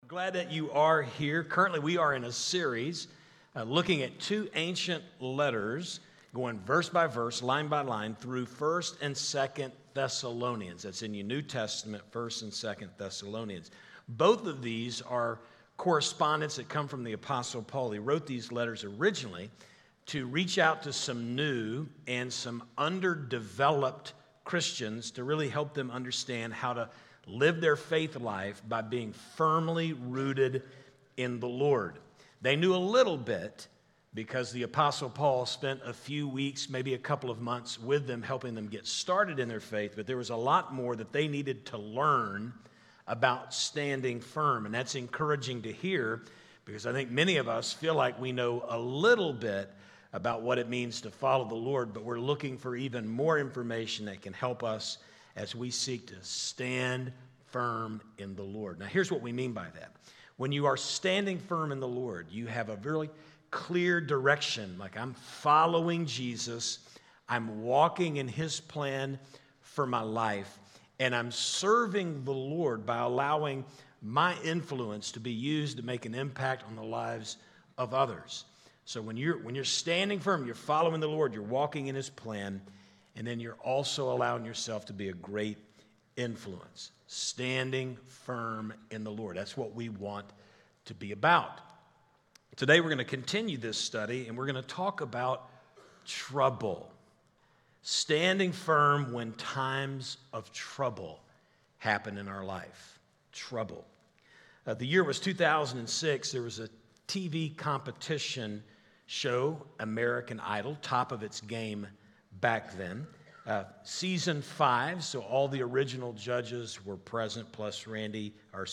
Glad that you are here. Currently, we are in a series looking at two ancient letters, going verse by verse, line by line, through 1st and 2nd Thessalonians. That's in your New Testament, 1st and 2nd Thessalonians. Both of these are correspondence that come from the Apostle Paul. He wrote these letters originally to reach out to some new and some underdeveloped Christians to really help them understand how to live their faith life by being firmly rooted in the Lord. They knew a little bit because the Apostle Paul spent a few weeks, maybe a couple of months with them, helping them get started in their faith, but there was a lot more that they needed to learn about standing firm, and that's encouraging to hear because I think many of us feel like we know a little bit about what it means to follow the Lord, but we're looking for even more information that can help us as we seek to stand firm in the Lord. Now, here's what we mean by that. When you are standing firm in the Lord, you have a really clear direction, like I'm following Jesus, I'm walking in His plan for my life, and I'm serving the Lord by allowing my influence to be used to make an impact on the lives of others. So when you're standing firm, you're following the Lord, you're walking in His plan, and then you're also allowing yourself to be a great influence. Standing firm in the Lord. That's what we want to be about. Today we're going to continue this study, and we're going to talk about trouble. Standing firm when times of trouble happen in our life. Trouble. The year was 2006. There was a TV competition show, American Idol, top of its game back then. Season 5, so all the original judges were present, plus Ryan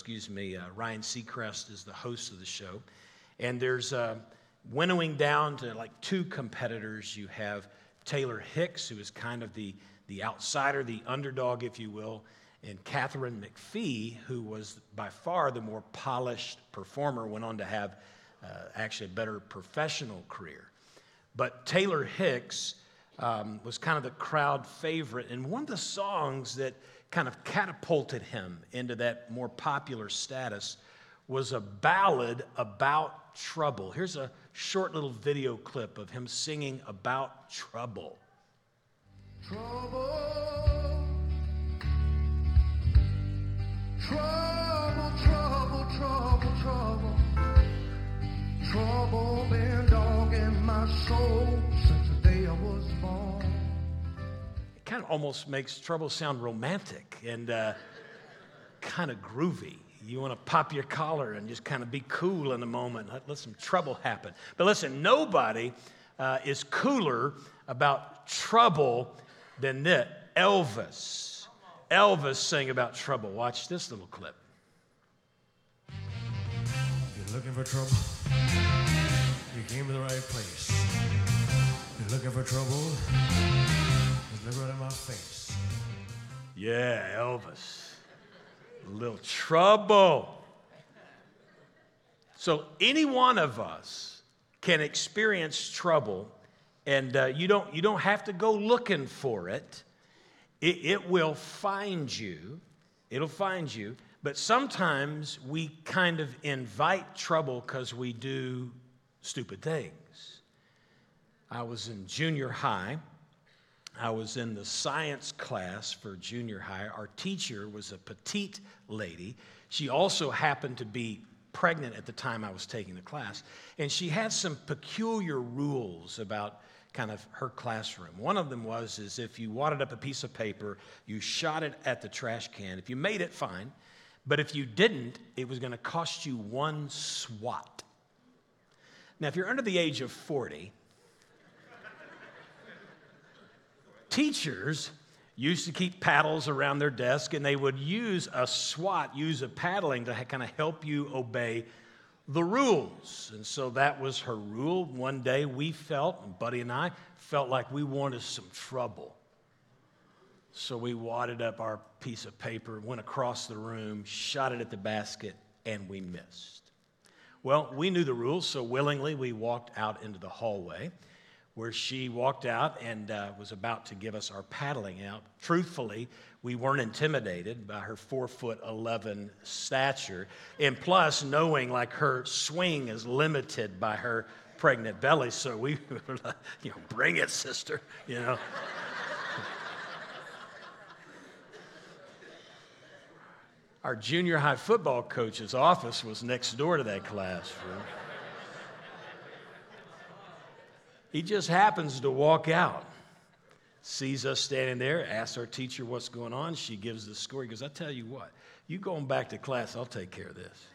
Seacrest is the host of the show. And there's winnowing down to like two competitors. You have Taylor Hicks, who is kind of the outsider, the underdog, if you will, and Katharine McPhee, who was by far the more polished performer, went on to have actually a better professional career. But Taylor Hicks was kind of the crowd favorite, and one of the songs that kind of catapulted him into that more popular status was a ballad about trouble. Here's a short little video clip of him singing about trouble. Trouble, trouble, trouble, trouble, trouble. Trouble been dogging my soul since the day I was born. It kind of almost makes trouble sound romantic and kind of groovy. You want to pop your collar and just kind of be cool in a moment. Let some trouble happen. But listen, nobody is cooler about trouble than that. Elvis. Elvis sang about trouble. Watch this little clip. You're looking for trouble? You came to the right place. You're looking for trouble? Just look right in my face. Yeah, Elvis. A little trouble. So any one of us can experience trouble, and you don't have to go looking for it. It will find you. It'll find you. But sometimes we kind of invite trouble because we do stupid things. I was in junior high. I was in the science class for junior high. Our teacher was a petite lady. She also happened to be pregnant at the time I was taking the class. And she had some peculiar rules about kind of her classroom. One of them was if you wadded up a piece of paper, you shot it at the trash can. If you made it, fine. But if you didn't, it was going to cost you one swat. Now, if you're under the age of 40, teachers used to keep paddles around their desk, and they would use a paddling to kind of help you obey the rules. And so that was her rule. One day Buddy and I felt like we wanted some trouble. So we wadded up our piece of paper, went across the room, shot it at the basket, and we missed. Well, we knew the rules, so willingly we walked out into the hallway. where she walked out and was about to give us our paddling out. Truthfully, we weren't intimidated by her 4'11" stature, and plus knowing like her swing is limited by her pregnant belly, so we were like, bring it, sister, Our junior high football coach's office was next door to that classroom. He just happens to walk out, sees us standing there, asks our teacher what's going on. She gives the score. He goes, I tell you what, you going back to class, I'll take care of this.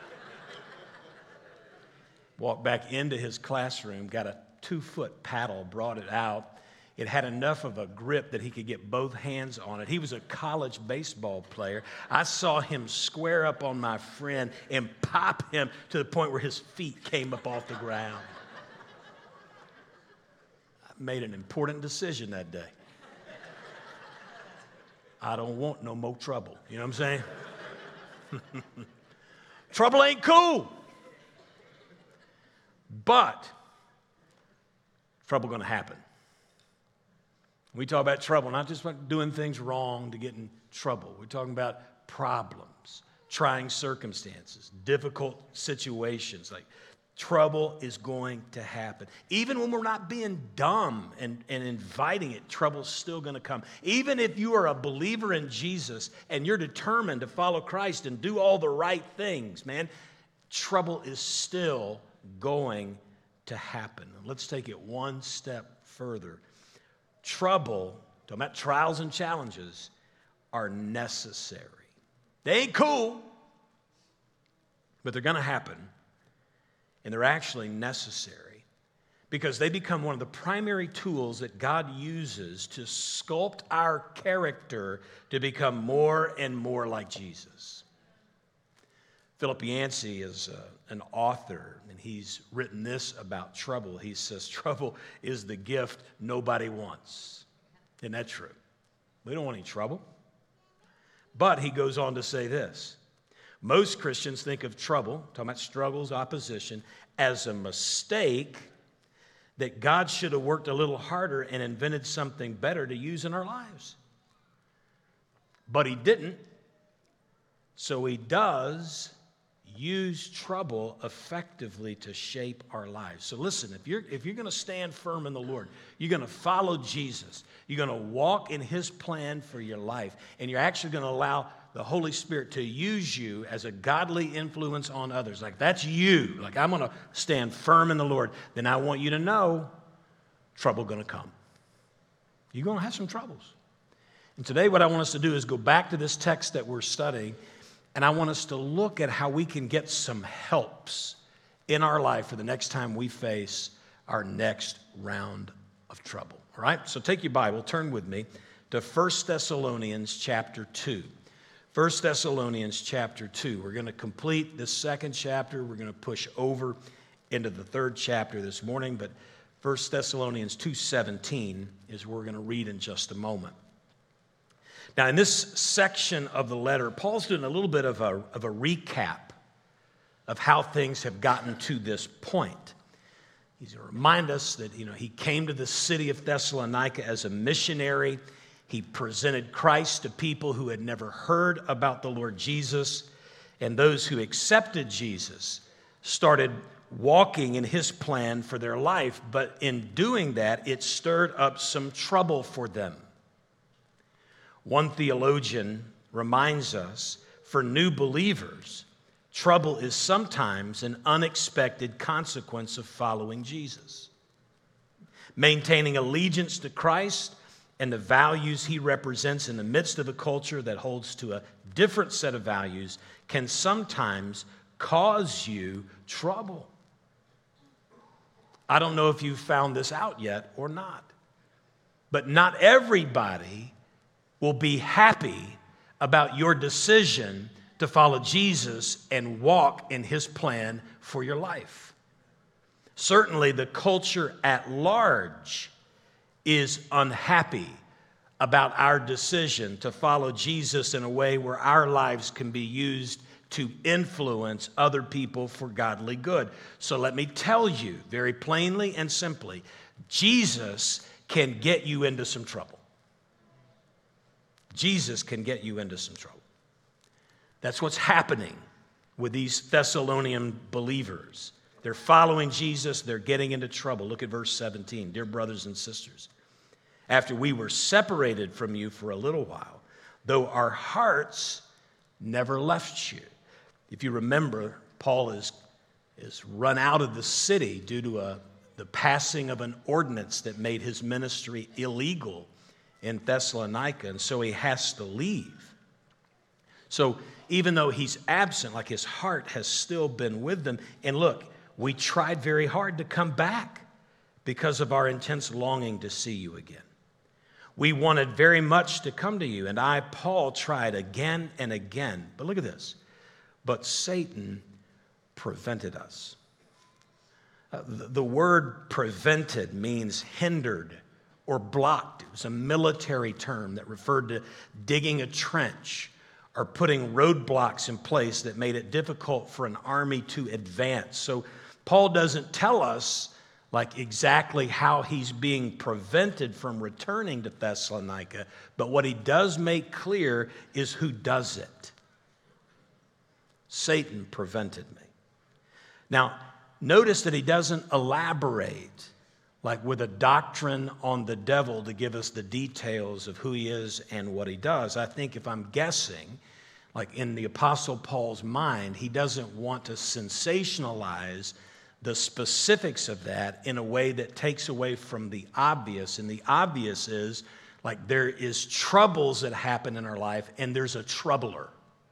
Walked back into his classroom, got a 2-foot paddle, brought it out. It had enough of a grip that he could get both hands on it. He was a college baseball player. I saw him square up on my friend and pop him to the point where his feet came up off the ground. Made an important decision that day. I don't want no more trouble. You know what I'm saying? Trouble ain't cool. But trouble going to happen. We talk about trouble, not just about doing things wrong to get in trouble. We're talking about problems, trying circumstances, difficult situations. Like, trouble is going to happen. Even when we're not being dumb and inviting it, trouble's still going to come. Even if you are a believer in Jesus and you're determined to follow Christ and do all the right things, man, trouble is still going to happen. Let's take it one step further. Trouble, talking about trials and challenges, are necessary. They ain't cool, but they're going to happen. And they're actually necessary because they become one of the primary tools that God uses to sculpt our character to become more and more like Jesus. Philip Yancey is an author, and he's written this about trouble. He says, trouble is the gift nobody wants. Isn't that true? We don't want any trouble. But he goes on to say this. Most Christians think of trouble, talking about struggles, opposition, as a mistake that God should have worked a little harder and invented something better to use in our lives. But he didn't. So he does use trouble effectively to shape our lives. So listen, if you're going to stand firm in the Lord, you're going to follow Jesus, you're going to walk in his plan for your life, and you're actually going to allow the Holy Spirit to use you as a godly influence on others. Like, that's you. Like, I'm going to stand firm in the Lord. Then I want you to know trouble going to come. You're going to have some troubles. And today what I want us to do is go back to this text that we're studying, and I want us to look at how we can get some helps in our life for the next time we face our next round of trouble. All right? So take your Bible, turn with me to 1 Thessalonians chapter 2. 1 Thessalonians chapter 2. We're going to complete this second chapter. We're going to push over into the third chapter this morning, but 1 Thessalonians 2:17 is what we're going to read in just a moment. Now, in this section of the letter, Paul's doing a little bit of a recap of how things have gotten to this point. He's going to remind us that, he came to the city of Thessalonica as a missionary. He presented Christ to people who had never heard about the Lord Jesus, and those who accepted Jesus started walking in his plan for their life, but in doing that, it stirred up some trouble for them. One theologian reminds us, for new believers, trouble is sometimes an unexpected consequence of following Jesus. Maintaining allegiance to Christ and the values he represents in the midst of a culture that holds to a different set of values can sometimes cause you trouble. I don't know if you've found this out yet or not, but not everybody will be happy about your decision to follow Jesus and walk in his plan for your life. Certainly, the culture at large is unhappy about our decision to follow Jesus in a way where our lives can be used to influence other people for godly good. So let me tell you very plainly and simply Jesus can get you into some trouble. Jesus can get you into some trouble. That's what's happening with these Thessalonian believers. They're following Jesus. They're getting into trouble. Look at verse 17. Dear brothers and sisters, after we were separated from you for a little while, though our hearts never left you. If you remember, Paul is run out of the city due to the passing of an ordinance that made his ministry illegal in Thessalonica, and so he has to leave. So even though he's absent, like his heart has still been with them. And look, we tried very hard to come back because of our intense longing to see you again. We wanted very much to come to you, and I, Paul, tried again and again. But look at this. But Satan prevented us. The word prevented means hindered or blocked. It was a military term that referred to digging a trench or putting roadblocks in place that made it difficult for an army to advance. So Paul doesn't tell us like exactly how he's being prevented from returning to Thessalonica, but what he does make clear is who does it. Satan prevented me. Now, notice that he doesn't elaborate like with a doctrine on the devil to give us the details of who he is and what he does. I think if I'm guessing, like in the Apostle Paul's mind, he doesn't want to sensationalize the specifics of that in a way that takes away from the obvious. And the obvious is like there is troubles that happen in our life and there's a troubler.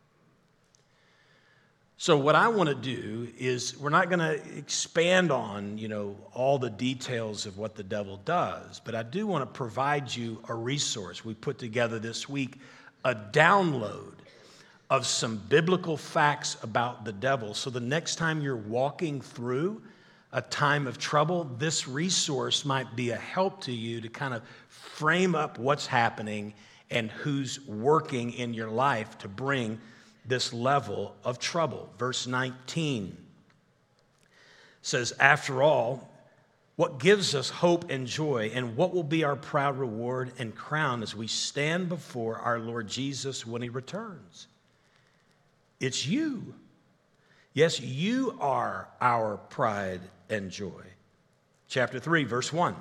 So what I want to do is we're not going to expand on, all the details of what the devil does, but I do want to provide you a resource. We put together this week a download of some biblical facts about the devil. So the next time you're walking through a time of trouble, this resource might be a help to you to kind of frame up what's happening and who's working in your life to bring this level of trouble. Verse 19 says, after all, what gives us hope and joy, and what will be our proud reward and crown as we stand before our Lord Jesus when he returns? It's you. Yes, you are our pride and joy. Chapter 3, verse 1.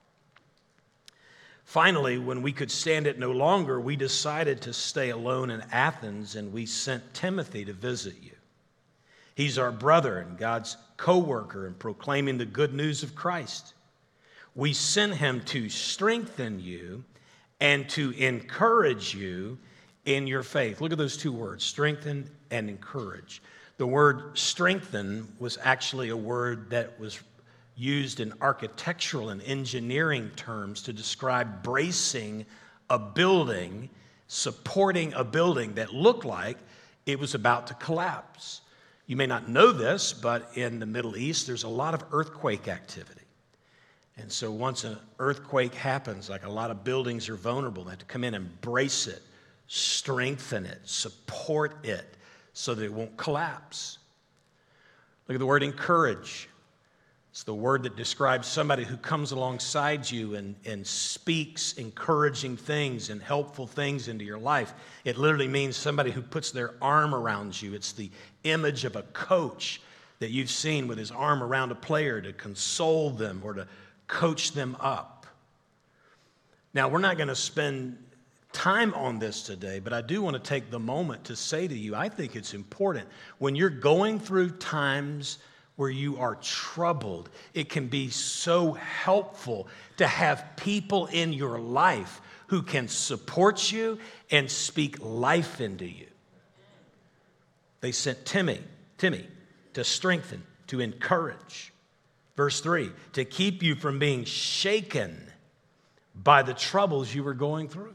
Finally, when we could stand it no longer, we decided to stay alone in Athens, and we sent Timothy to visit you. He's our brother and God's co-worker in proclaiming the good news of Christ. We sent him to strengthen you and to encourage you in your faith. Look at those two words, strengthen and encourage. The word strengthen was actually a word that was used in architectural and engineering terms to describe bracing a building, supporting a building that looked like it was about to collapse. You may not know this, but in the Middle East, there's a lot of earthquake activity. And so once an earthquake happens, like a lot of buildings are vulnerable, they have to come in and brace it, strengthen it, support it so that it won't collapse. Look at the word encourage. It's the word that describes somebody who comes alongside you and speaks encouraging things and helpful things into your life. It literally means somebody who puts their arm around you. It's the image of a coach that you've seen with his arm around a player to console them or to coach them up. Now, we're not going to spend time on this today, but I do want to take the moment to say to you, I think it's important when you're going through times where you are troubled, it can be so helpful to have people in your life who can support you and speak life into you. They sent Timmy to strengthen, to encourage. Verse 3, to keep you from being shaken by the troubles you were going through.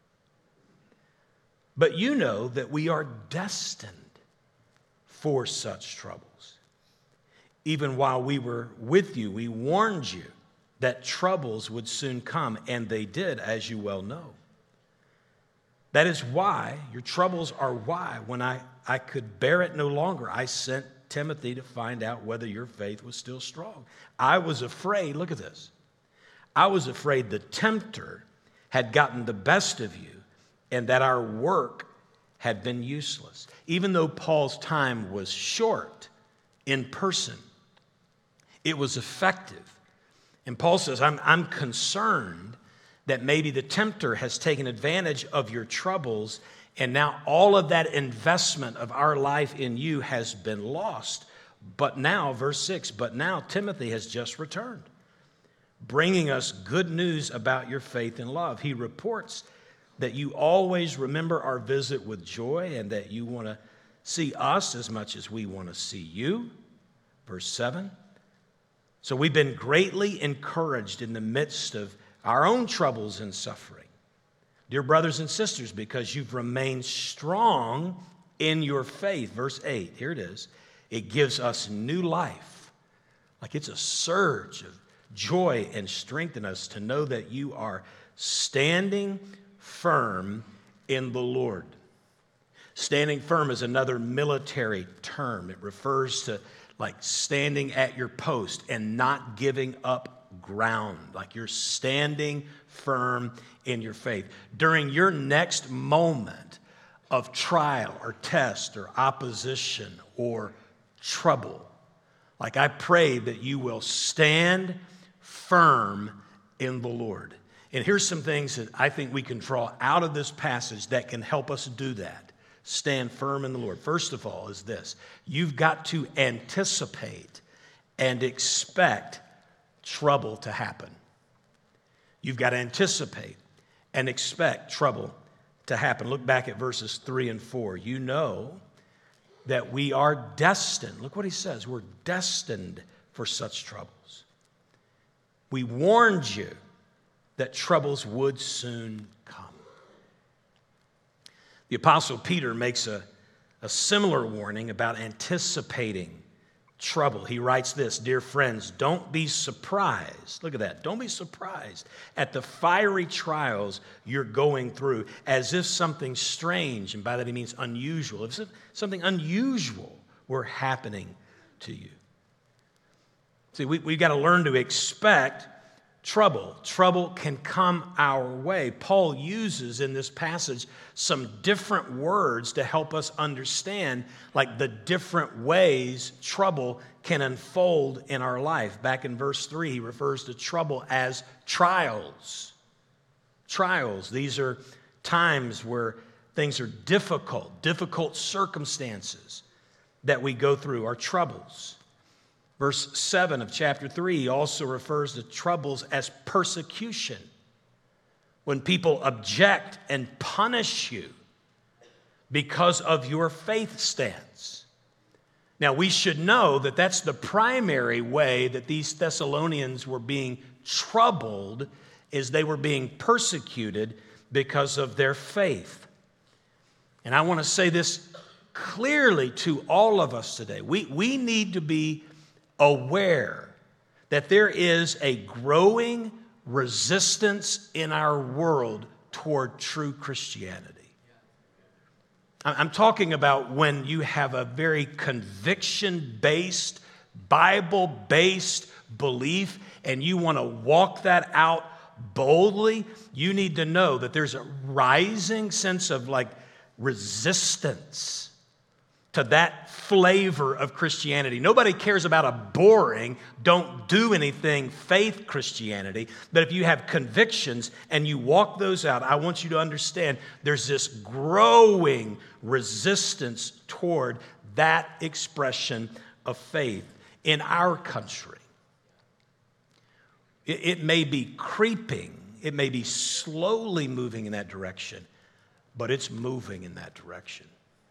But you know that we are destined for such troubles. Even while we were with you, we warned you that troubles would soon come, and they did, as you well know. That is why, your troubles are why, when I could bear it no longer, I sent Timothy to find out whether your faith was still strong. I was afraid, look at this, I was afraid the tempter had gotten the best of you and that our work had been useless. Even though Paul's time was short in person, it was effective. And Paul says, I'm concerned that maybe the tempter has taken advantage of your troubles, and now all of that investment of our life in you has been lost. But now, verse 6, but now Timothy has just returned, bringing us good news about your faith and love. He reports that you always remember our visit with joy and that you want to see us as much as we want to see you. Verse 7. So we've been greatly encouraged in the midst of our own troubles and suffering, dear brothers and sisters, because you've remained strong in your faith. Verse 8, here it is. It gives us new life. Like it's a surge of joy and strength in us to know that you are standing firm in the Lord. Standing firm is another military term. It refers to like standing at your post and not giving up ground, like you're standing firm in your faith. During your next moment of trial or test or opposition or trouble, like I pray that you will stand firm in the Lord. And here's some things that I think we can draw out of this passage that can help us do that. Stand firm in the Lord. First of all is this. You've got to anticipate and expect trouble to happen. You've got to anticipate and expect trouble to happen. Look back at verses 3 and 4. You know that we are destined. Look what he says. We're destined for such troubles. We warned you that troubles would soon come. The Apostle Peter makes a similar warning about anticipating trouble. He writes this, dear friends, don't be surprised. Look at that. Don't be surprised at the fiery trials you're going through as if something strange, and by that he means unusual, as if something unusual were happening to you. See, we've got to learn to expect trouble. Trouble can come our way. Paul uses in this passage some different words to help us understand like the different ways trouble can unfold in our life. Back in verse 3, he refers to trouble as trials. Trials. These are times where things are difficult circumstances that we go through, are troubles. Verse 7 of chapter 3 also refers to troubles as persecution. When people object and punish you because of your faith stance. Now, we should know that that's the primary way that these Thessalonians were being troubled, is they were being persecuted because of their faith. And I want to say this clearly to all of us today. We need to be aware that there is a growing resistance in our world toward true Christianity. I'm talking about when you have a very conviction-based, Bible-based belief and you want to walk that out boldly. You need to know that there's a rising sense of like resistance to that flavor of Christianity. Nobody cares about a boring, don't do anything faith Christianity. But if you have convictions and you walk those out, I want you to understand there's this growing resistance toward that expression of faith in our country. It may be creeping, it may be slowly moving in that direction, but it's moving in that direction.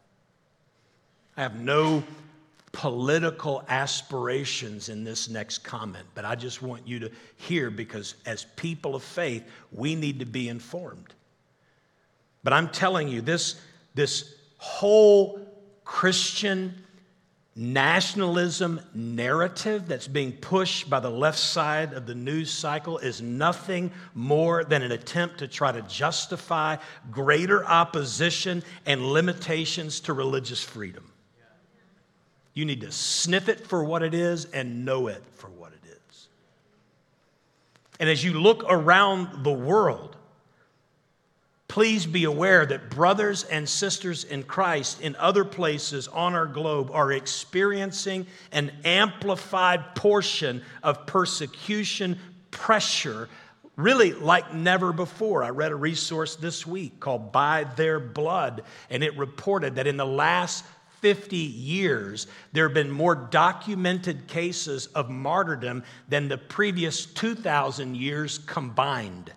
I have no political aspirations in this next comment, but I just want you to hear, because as people of faith, we need to be informed. But I'm telling you, this whole Christian nationalism narrative that's being pushed by the left side of the news cycle is nothing more than an attempt to try to justify greater opposition and limitations to religious freedom. You need to sniff it for what it is and know it for what it is. And as you look around the world, please be aware that brothers and sisters in Christ in other places on our globe are experiencing an amplified portion of persecution, pressure, really like never before. I read a resource this week called By Their Blood, and it reported that in the last 50 years, there have been more documented cases of martyrdom than the previous 2,000 years combined.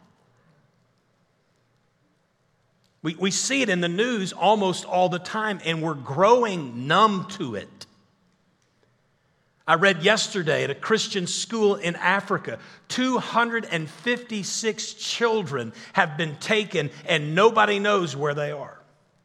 We see it in the news almost all the time, and we're growing numb to it. I read yesterday at a Christian school in Africa, 256 children have been taken, and nobody knows where they are.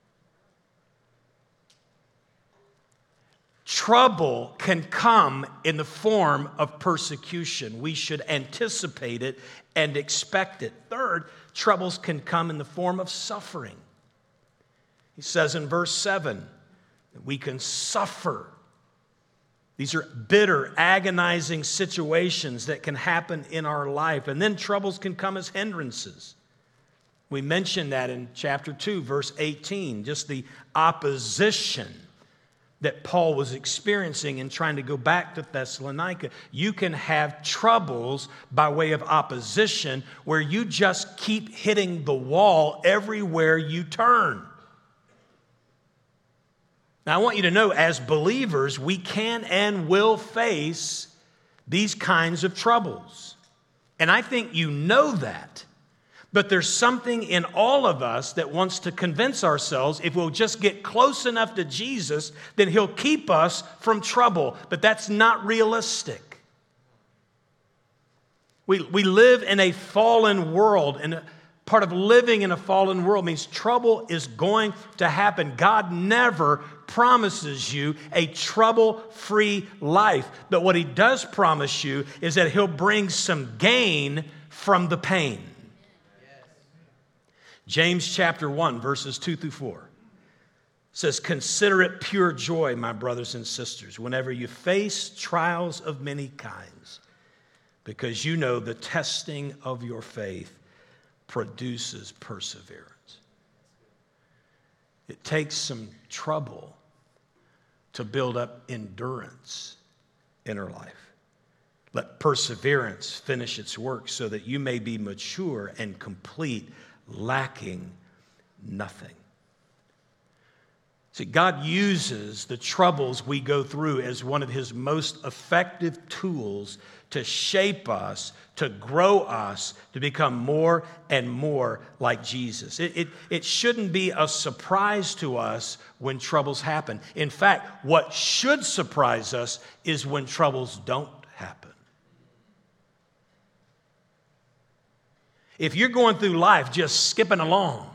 Trouble can come in the form of persecution. We should anticipate it and expect it. Third, troubles can come in the form of suffering. He says in verse 7 that we can suffer. These are bitter, agonizing situations that can happen in our life. And then troubles can come as hindrances. We mentioned that in chapter 2, verse 18, just the opposition that Paul was experiencing in trying to go back to Thessalonica. You can have troubles by way of opposition where you just keep hitting the wall everywhere you turn. Now, I want you to know, as believers, we can and will face these kinds of troubles. And I think you know that. But there's something in all of us that wants to convince ourselves if we'll just get close enough to Jesus, then He'll keep us from trouble. But that's not realistic. We live in a fallen world, and part of living in a fallen world means trouble is going to happen. God never promises you a trouble-free life. But what He does promise you is that He'll bring some gain from the pain. James chapter 1, verses 2 through 4 says, "Consider it pure joy, my brothers and sisters, whenever you face trials of many kinds, because you know the testing of your faith produces perseverance." It takes some trouble to build up endurance in our life. Let perseverance finish its work so that you may be mature and complete, lacking nothing. See, God uses the troubles we go through as one of His most effective tools to shape us, to grow us, to become more and more like Jesus. It shouldn't be a surprise to us when troubles happen. In fact, what should surprise us is when troubles don't happen. If you're going through life just skipping along,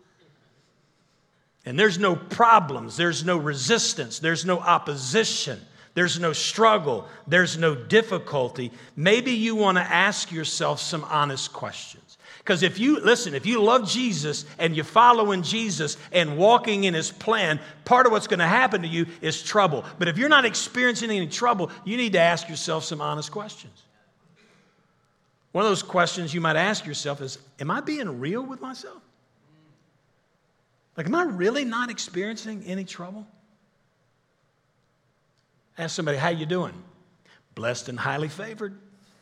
and there's no problems, there's no resistance, there's no opposition, there's no struggle, there's no difficulty, maybe you want to ask yourself some honest questions. Because if you love Jesus and you're following Jesus and walking in His plan, part of what's going to happen to you is trouble. But if you're not experiencing any trouble, you need to ask yourself some honest questions. One of those questions you might ask yourself is, am I being real with myself? Like, am I really not experiencing any trouble? Ask somebody, how you doing? Blessed and highly favored.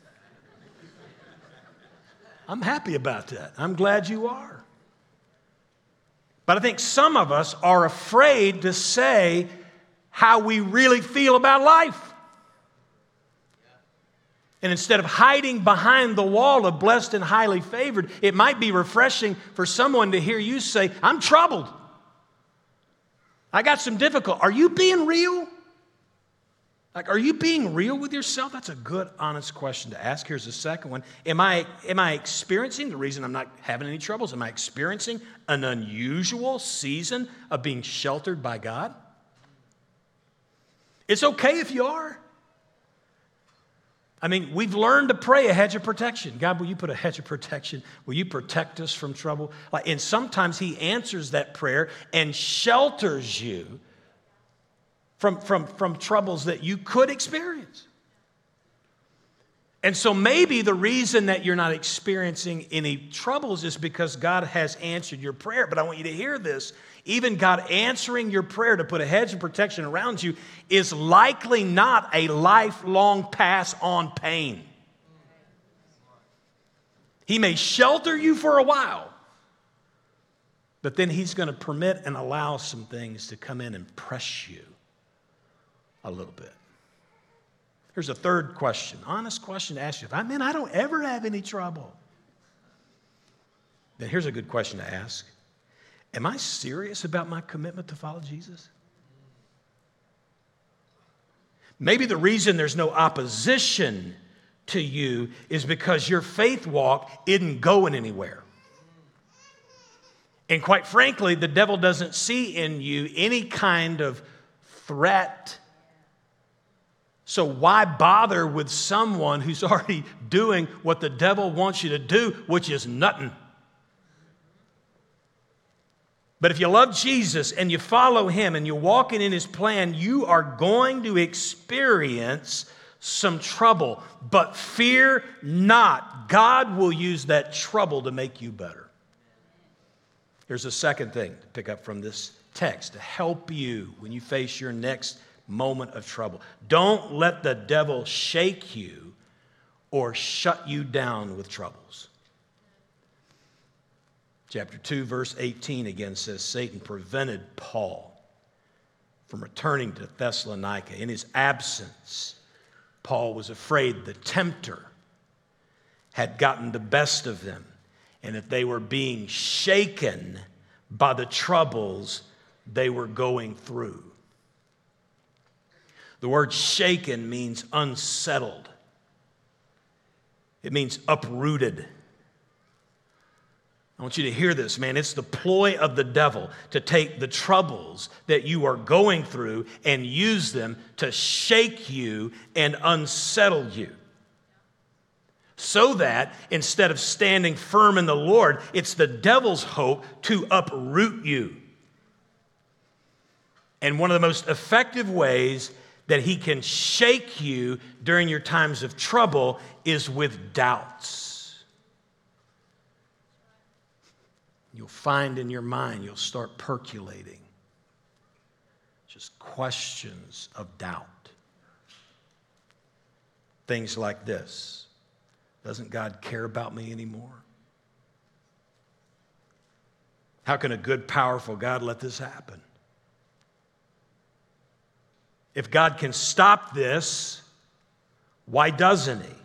I'm happy about that. I'm glad you are. But I think some of us are afraid to say how we really feel about life. And instead of hiding behind the wall of blessed and highly favored, it might be refreshing for someone to hear you say, I'm troubled. I got some difficulty. Are you being real? Like, are you being real with yourself? That's a good, honest question to ask. Here's the second one. Am I experiencing, the reason I'm not having any troubles, am I experiencing an unusual season of being sheltered by God? It's okay if you are. I mean, we've learned to pray a hedge of protection. God, will you put a hedge of protection? Will you protect us from trouble? And sometimes He answers that prayer and shelters you from troubles that you could experience. And so maybe the reason that you're not experiencing any troubles is because God has answered your prayer. But I want you to hear this. Even God answering your prayer to put a hedge of protection around you is likely not a lifelong pass on pain. He may shelter you for a while, but then he's going to permit and allow some things to come in and press you a little bit. Here's a third question, honest question to ask you. I don't ever have any trouble. Then here's a good question to ask. Am I serious about my commitment to follow Jesus? Maybe the reason there's no opposition to you is because your faith walk isn't going anywhere. And quite frankly, the devil doesn't see in you any kind of threat. So why bother with someone who's already doing what the devil wants you to do, which is nothing? But if you love Jesus and you follow him and you're walking in his plan, you are going to experience some trouble. But fear not. God will use that trouble to make you better. Here's a second thing to pick up from this text to help you when you face your next moment of trouble. Don't let the devil shake you or shut you down with troubles. Chapter 2, verse 18 again says, Satan prevented Paul from returning to Thessalonica. In his absence, Paul was afraid the tempter had gotten the best of them and that they were being shaken by the troubles they were going through. The word shaken means unsettled. It means uprooted. I want you to hear this, man. It's the ploy of the devil to take the troubles that you are going through and use them to shake you and unsettle you. So that instead of standing firm in the Lord, it's the devil's hope to uproot you. And one of the most effective ways that he can shake you during your times of trouble is with doubts. You'll find in your mind, you'll start percolating just questions of doubt. Things like this. Doesn't God care about me anymore? How can a good, powerful God let this happen? If God can stop this, why doesn't he?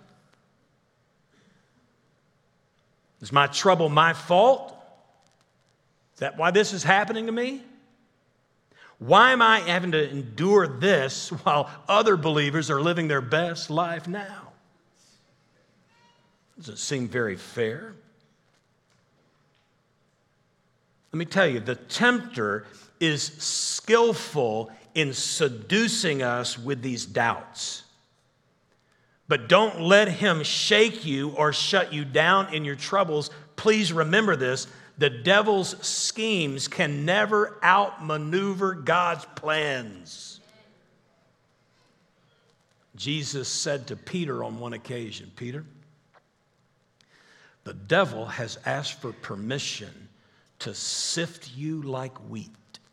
Is my trouble my fault? Is that why this is happening to me? Why am I having to endure this while other believers are living their best life now? Doesn't seem very fair. Let me tell you, the tempter is skillful in seducing us with these doubts. But don't let him shake you or shut you down in your troubles. Please remember this. The devil's schemes can never outmaneuver God's plans. Jesus said to Peter on one occasion, Peter, the devil has asked for permission to sift you like wheat.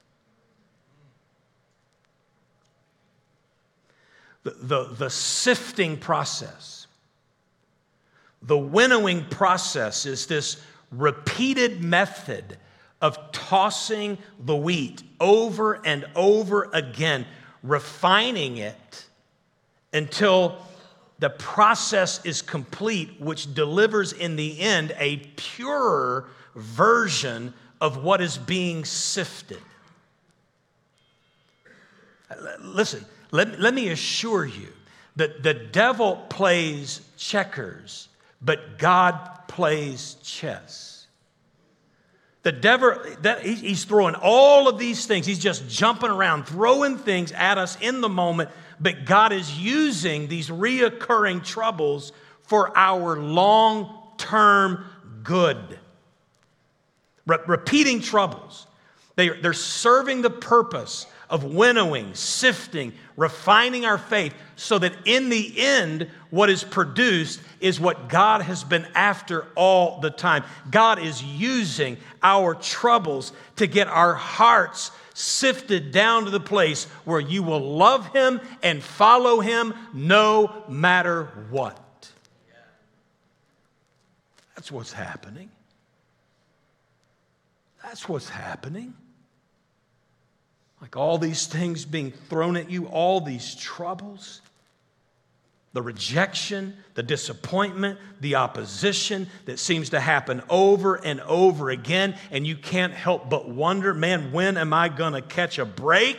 The sifting process, the winnowing process is this repeated method of tossing the wheat over and over again, refining it until the process is complete, which delivers in the end a purer version of what is being sifted. Listen, let me assure you that the devil plays checkers, but God plays chess. The devil, he's throwing all of these things. He's just jumping around, throwing things at us in the moment, but God is using these reoccurring troubles for our long-term good. Repeating troubles. They're serving the purpose of winnowing, sifting, refining our faith so that in the end, what is produced is what God has been after all the time. God is using our troubles to get our hearts sifted down to the place where you will love Him and follow Him no matter what. That's what's happening. That's what's happening. Like all these things being thrown at you, all these troubles, the rejection, the disappointment, the opposition that seems to happen over and over again, and you can't help but wonder, man, when am I going to catch a break?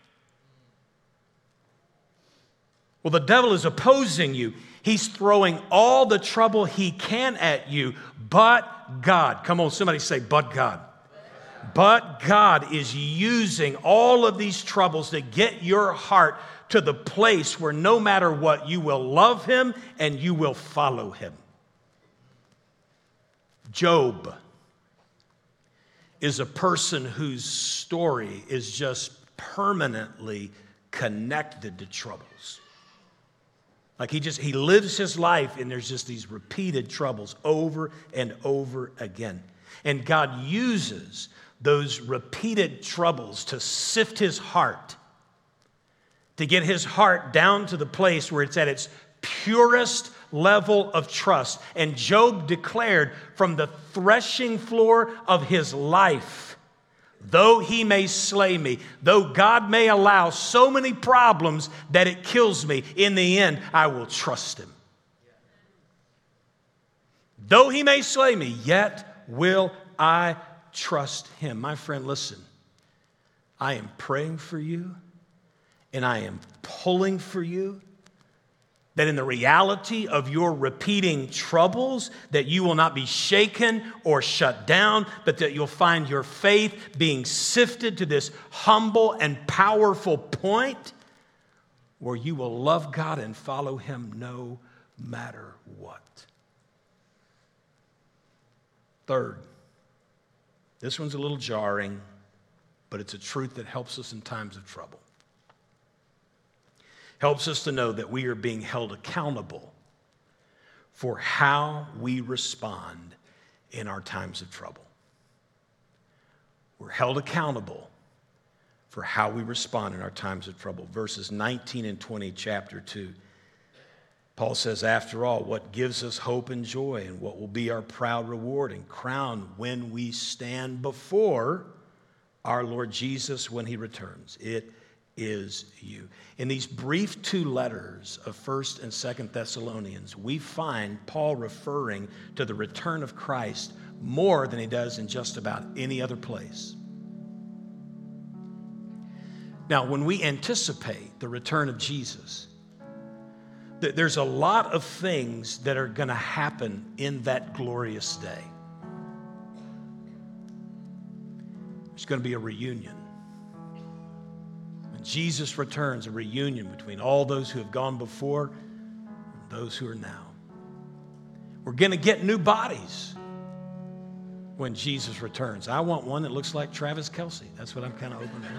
Well, the devil is opposing you. He's throwing all the trouble he can at you, but God. Come on, somebody say, but God. But God is using all of these troubles to get your heart to the place where no matter what, you will love Him and you will follow Him. Job is a person whose story is just permanently connected to troubles. Like he lives his life and there's just these repeated troubles over and over again. And God uses those repeated troubles to sift his heart, to get his heart down to the place where it's at its purest level of trust. And Job declared from the threshing floor of his life, though He may slay me, though God may allow so many problems that it kills me, in the end, I will trust Him. Though He may slay me, yet will I trust Him. My friend, listen. I am praying for you, and I am pulling for you, that in the reality of your repeating troubles, that you will not be shaken or shut down, but that you'll find your faith being sifted to this humble and powerful point where you will love God and follow Him no matter what. Third, this one's a little jarring, but it's a truth that helps us in times of trouble. Helps us to know that we are being held accountable for how we respond in our times of trouble. We're held accountable for how we respond in our times of trouble. Verses 19 and 20, chapter 2. Paul says, after all, what gives us hope and joy, and what will be our proud reward and crown when we stand before our Lord Jesus when He returns? It is you. In these brief 2 letters of 1st and 2nd Thessalonians, we find Paul referring to the return of Christ more than he does in just about any other place. Now, when we anticipate the return of Jesus, there's a lot of things that are going to happen in that glorious day. There's going to be a reunion. When Jesus returns, a reunion between all those who have gone before and those who are now. We're going to get new bodies when Jesus returns. I want one that looks like Travis Kelce. That's what I'm kind of hoping for.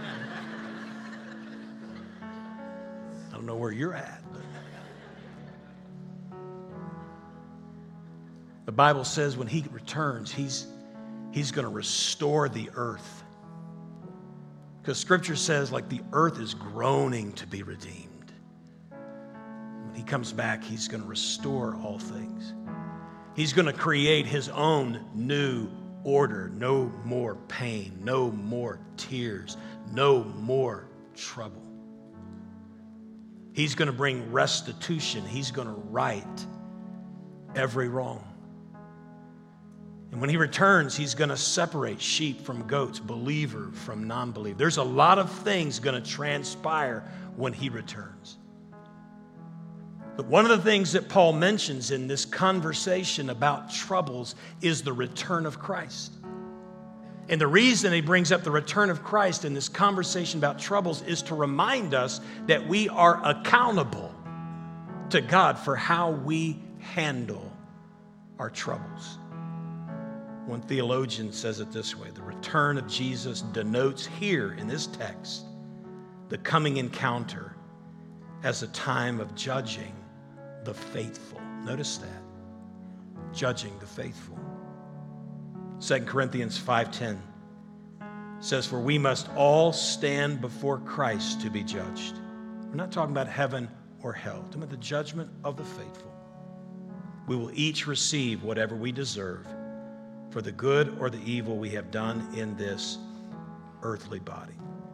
I don't know where you're at, but the Bible says when He returns, He's going to restore the earth. Because Scripture says, like, the earth is groaning to be redeemed. When He comes back, He's going to restore all things. He's going to create His own new order. No more pain, no more tears, no more trouble. He's going to bring restitution. He's going to right every wrong. And when He returns, He's going to separate sheep from goats, believer from non-believer. There's a lot of things going to transpire when He returns. But one of the things that Paul mentions in this conversation about troubles is the return of Christ. And the reason he brings up the return of Christ in this conversation about troubles is to remind us that we are accountable to God for how we handle our troubles. One theologian says it this way: the return of Jesus denotes here in this text the coming encounter as a time of judging the faithful. Notice that. Judging the faithful. 2 Corinthians 5:10 says, for we must all stand before Christ to be judged. We're not talking about heaven or hell. We're talking about the judgment of the faithful. We will each receive whatever we deserve for the good or the evil we have done in this earthly body.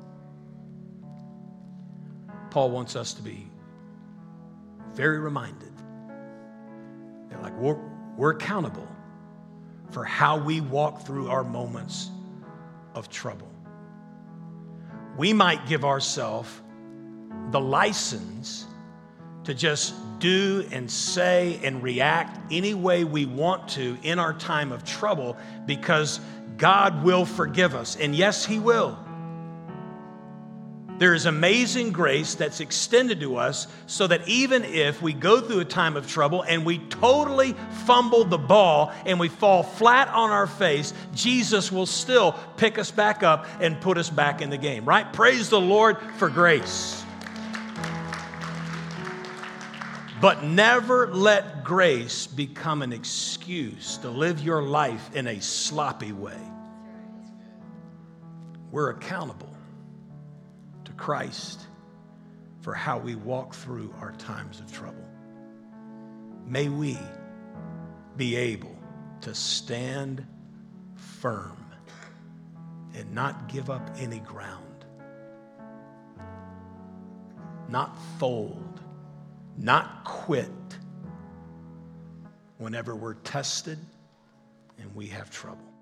Paul wants us to be very reminded that we're accountable for how we walk through our moments of trouble. We might give ourselves the license to just do and say and react any way we want to in our time of trouble because God will forgive us. And yes, He will. There is amazing grace that's extended to us so that even if we go through a time of trouble and we totally fumble the ball and we fall flat on our face, Jesus will still pick us back up and put us back in the game, right? Praise the Lord for grace. But never let grace become an excuse to live your life in a sloppy way. We're accountable to Christ for how we walk through our times of trouble. May we be able to stand firm and not give up any ground, not fold, not quit whenever we're tested and we have trouble.